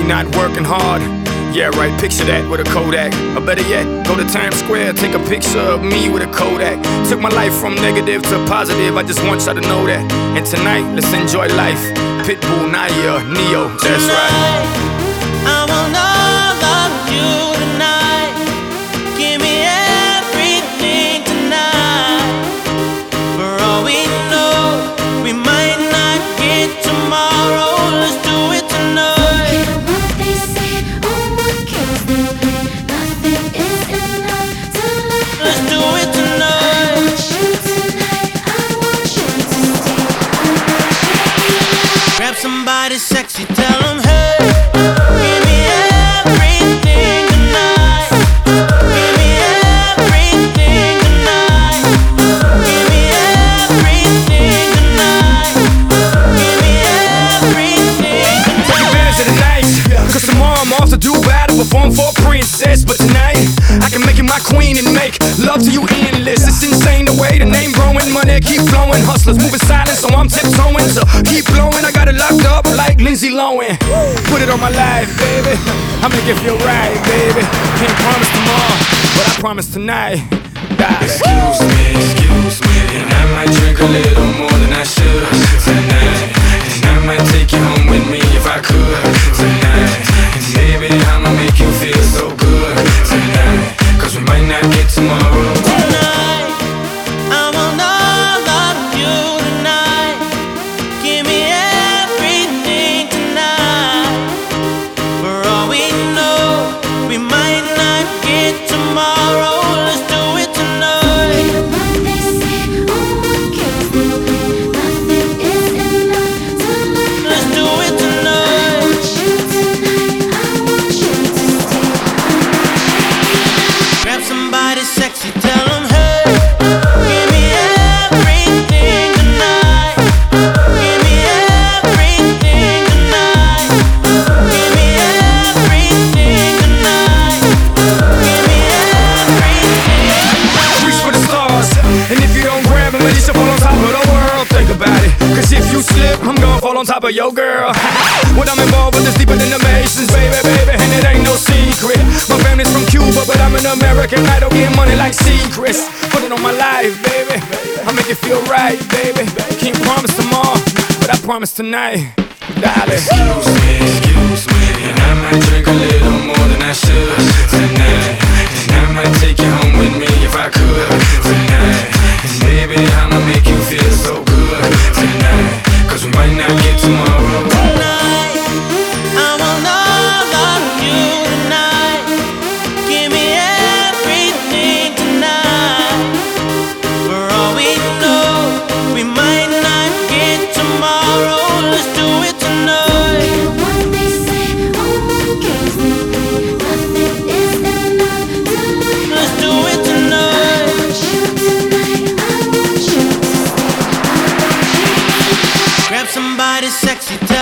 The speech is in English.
not working hard. Yeah, right, picture that with a Kodak. Or better yet, go to Times Square, take a picture of me with a Kodak. Took my life from negative to positive, I just want y'all to know that. And tonight, let's enjoy life. Pitbull, Naya, Neo, that's right. I will not love you tonight. Give me everything tonight. For all we know, we might not get tomorrow. Let's do it tonight. Let's do it tonight. Grab somebody sexy, tell them hey. Give me everything tonight. Give me everything tonight. Give me everything tonight. Give me everything tonight. Take advantage of the night, cause tomorrow I'm off to Dubai to perform for a princess. But tonight, I can make you my queen and make love to you endless. It's insane the way the name growing, money keep flowing. Hustlers moving silent, so I'm tiptoeing. So keep blowing, I got it locked up like Lindsay Lohan. Put it on my life, baby, I'll make it feel right, baby. Can't promise tomorrow, but I promise tonight. Excuse me, and I might drink a little more than I should tonight. And I might take you home with me if I could tonight. And baby, I'ma make you feel so good tonight. Cause we might not get tomorrow. Tonight, I will not love you tonight. Give me everything tonight. For all we know, we might not get tomorrow. Let's do it tonight. Let's do it tonight. Grab somebody sexy, tell them hey. Give me everything tonight. Give me everything tonight. Give me everything tonight. Give me everything. Reach for the stars, and if you don't grab them, at least you'll fall on top of the world. Think about it, cause if you slip, I'm gonna fall on top of your girl. What I'm involved with is deeper than the Masons, baby, and it ain't no secret. My family's from Cuba, but I'm an American idol, getting money like secrets. Put it on my life, baby, I'll make it feel right, baby. Can't promise tomorrow, but I promise tonight, darling. Excuse me, and I might drink a little more than I should tonight. And I might take you home with me if I could tonight. And baby, I'ma make you feel so good tonight. Cause we might not get tomorrow. Tonight, I will not love you tonight. Give me everything tonight. For all we know, we might not get tomorrow. Let's do it tonight. Let's do it tonight. Grab somebody sexy.